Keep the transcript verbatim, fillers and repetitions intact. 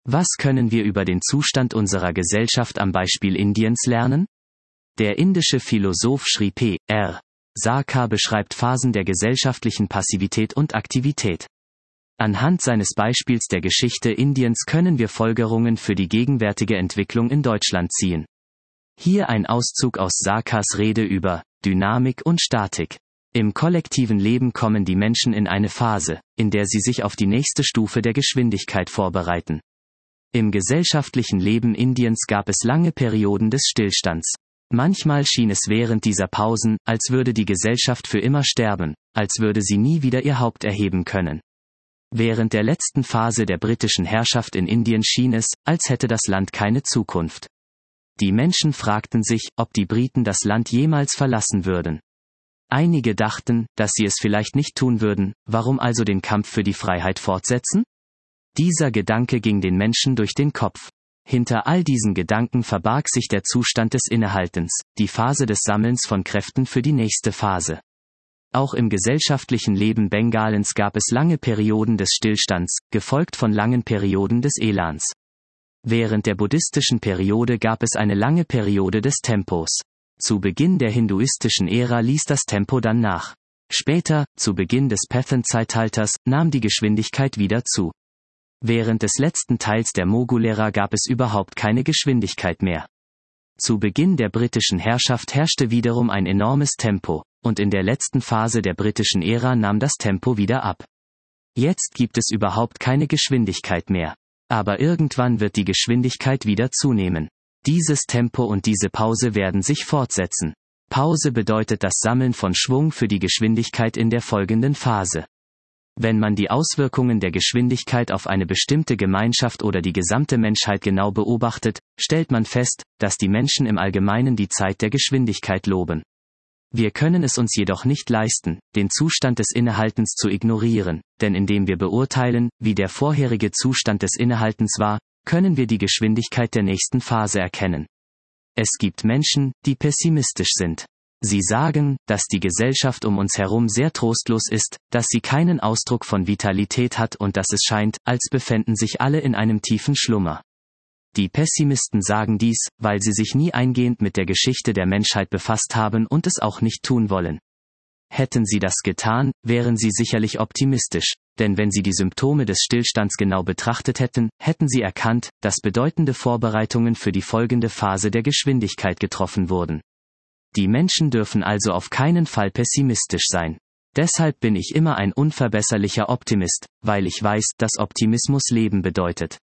Was können wir über den Zustand unserer Gesellschaft am Beispiel Indiens lernen? Der indische Philosoph Sri P R Sarkar beschreibt Phasen der gesellschaftlichen Passivität und Aktivität. Anhand seines Beispiels der Geschichte Indiens können wir Folgerungen für die gegenwärtige Entwicklung in Deutschland ziehen. Hier ein Auszug aus Sarkars Rede über Dynamik und Statik. Im kollektiven Leben kommen die Menschen in eine Phase, in der sie sich auf die nächste Stufe der Geschwindigkeit vorbereiten. Im gesellschaftlichen Leben Indiens gab es lange Perioden des Stillstands. Manchmal schien es während dieser Pausen, als würde die Gesellschaft für immer sterben, als würde sie nie wieder ihr Haupt erheben können. Während der letzten Phase der britischen Herrschaft in Indien schien es, als hätte das Land keine Zukunft. Die Menschen fragten sich, ob die Briten das Land jemals verlassen würden. Einige dachten, dass sie es vielleicht nicht tun würden, warum also den Kampf für die Freiheit fortsetzen? Dieser Gedanke ging den Menschen durch den Kopf. Hinter all diesen Gedanken verbarg sich der Zustand des Innehaltens, die Phase des Sammelns von Kräften für die nächste Phase. Auch im gesellschaftlichen Leben Bengalens gab es lange Perioden des Stillstands, gefolgt von langen Perioden des Elans. Während der buddhistischen Periode gab es eine lange Periode des Tempos. Zu Beginn der hinduistischen Ära ließ das Tempo dann nach. Später, zu Beginn des Pathan-Zeitalters, nahm die Geschwindigkeit wieder zu. Während des letzten Teils der Mogul-Ära gab es überhaupt keine Geschwindigkeit mehr. Zu Beginn der britischen Herrschaft herrschte wiederum ein enormes Tempo, und in der letzten Phase der britischen Ära nahm das Tempo wieder ab. Jetzt gibt es überhaupt keine Geschwindigkeit mehr. Aber irgendwann wird die Geschwindigkeit wieder zunehmen. Dieses Tempo und diese Pause werden sich fortsetzen. Pause bedeutet das Sammeln von Schwung für die Geschwindigkeit in der folgenden Phase. Wenn man die Auswirkungen der Geschwindigkeit auf eine bestimmte Gemeinschaft oder die gesamte Menschheit genau beobachtet, stellt man fest, dass die Menschen im Allgemeinen die Zeit der Geschwindigkeit loben. Wir können es uns jedoch nicht leisten, den Zustand des Innehaltens zu ignorieren, denn indem wir beurteilen, wie der vorherige Zustand des Innehaltens war, können wir die Geschwindigkeit der nächsten Phase erkennen. Es gibt Menschen, die pessimistisch sind. Sie sagen, dass die Gesellschaft um uns herum sehr trostlos ist, dass sie keinen Ausdruck von Vitalität hat und dass es scheint, als befänden sich alle in einem tiefen Schlummer. Die Pessimisten sagen dies, weil sie sich nie eingehend mit der Geschichte der Menschheit befasst haben und es auch nicht tun wollen. Hätten sie das getan, wären sie sicherlich optimistisch, denn wenn sie die Symptome des Stillstands genau betrachtet hätten, hätten sie erkannt, dass bedeutende Vorbereitungen für die folgende Phase der Geschwindigkeit getroffen wurden. Die Menschen dürfen also auf keinen Fall pessimistisch sein. Deshalb bin ich immer ein unverbesserlicher Optimist, weil ich weiß, dass Optimismus Leben bedeutet.